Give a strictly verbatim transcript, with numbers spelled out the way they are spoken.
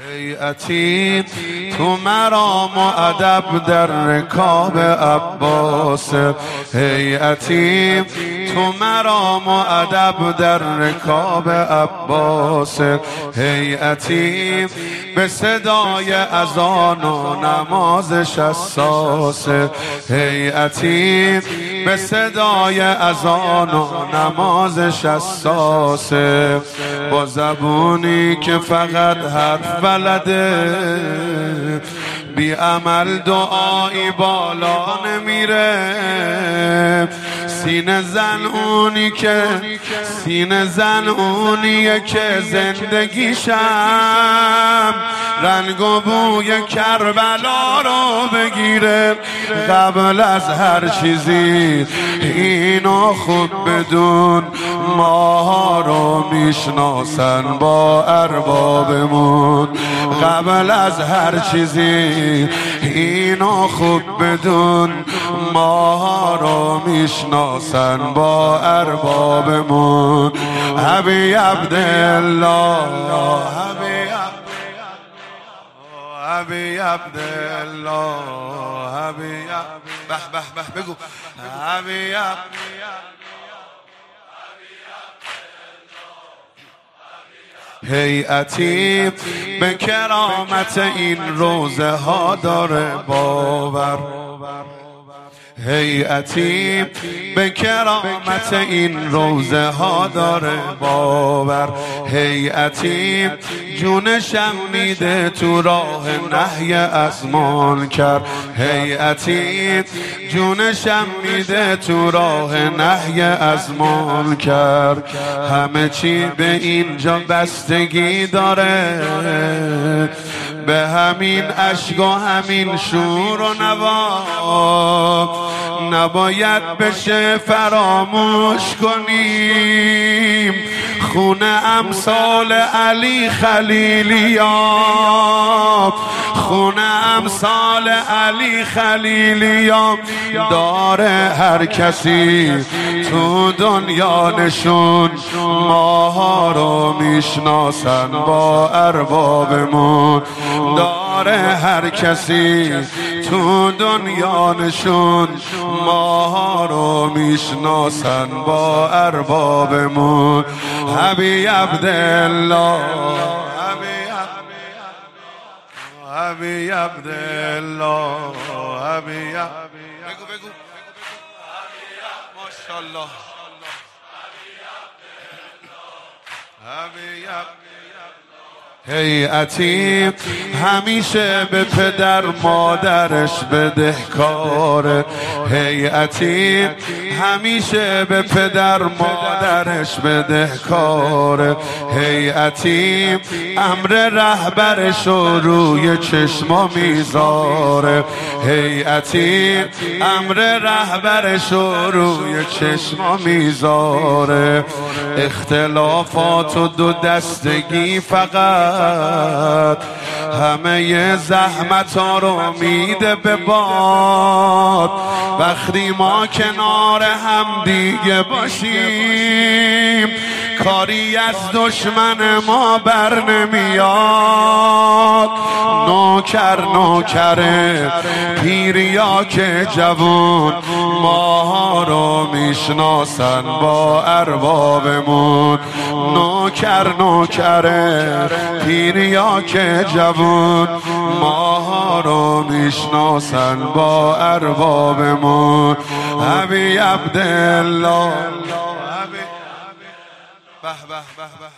هیئتی تو مرام و ادب در رکاب عباس، هیئتی تو مرام و ادب در رکاب عباس، هیئتی به صدای اذان و نمازش اساس، هیئتی به صدای اذان و نمازش اساس، با زبونی که فقط حرف بلده، بی عمل دعایی بالا نمیره، سینه زن اونی که سینه زن اونیه که زندگیشم رنگ و بوی کربلا رو بگیره، قبل از هر چیزی اینو خوب بدون، ماها رو میشناسن با اربابمون، قبل از هر چیزی اینو خوب بدون، ماها رو میشناسن با اربابمون. حبی عبدالله، حبی عبدالله، حبی به به به بگو حبی هیئتی به کرامت این روزه ها داره باور، هیئتی به کرامت این روزه ها داره باور، هیئتی جونشم میده تو راه نهی از منکر، هیئتی جونشم میده تو راه نهی از منکر، همه چی به اینجا بستگی داره، به همین اشک و همین شور و نوا نباید بشه فراموش کنیم، خون امثال علی خلیلیام، خون امثال علی خلیلیام داره هر کسی تو دنیا نشون، ماها رو میشناسن با اربابمون، داره هر کسی تو دنیا نشون، ماها رو میشناسن با اربابمون. حبی عبدالله، حبی عبدالله، حبی بگو بگو ماشاءالله، حبی هیئتی همیشه به پدر مادرش بدهکاره، هیئتی همیشه به پدر مادرش بدهکاره، هیئتی امر رهبرش رو روی چشما میذاره، هیئتی امر رهبرش رو روی چشما میذاره، اختلافات و دو دستگی فقط همه زحمت ها رو میده به باد، وقتی ما کنار هم دیگه باشیم کاری از دشمن ما بر نمیاد، نوکر نوکره پیریا که جوون، ماها رو میشناسن با اربابمون، نوکر نوکره پیریا که جوون، ماها رو میشناسن با اربابمون. حبی عبدالله، به به به به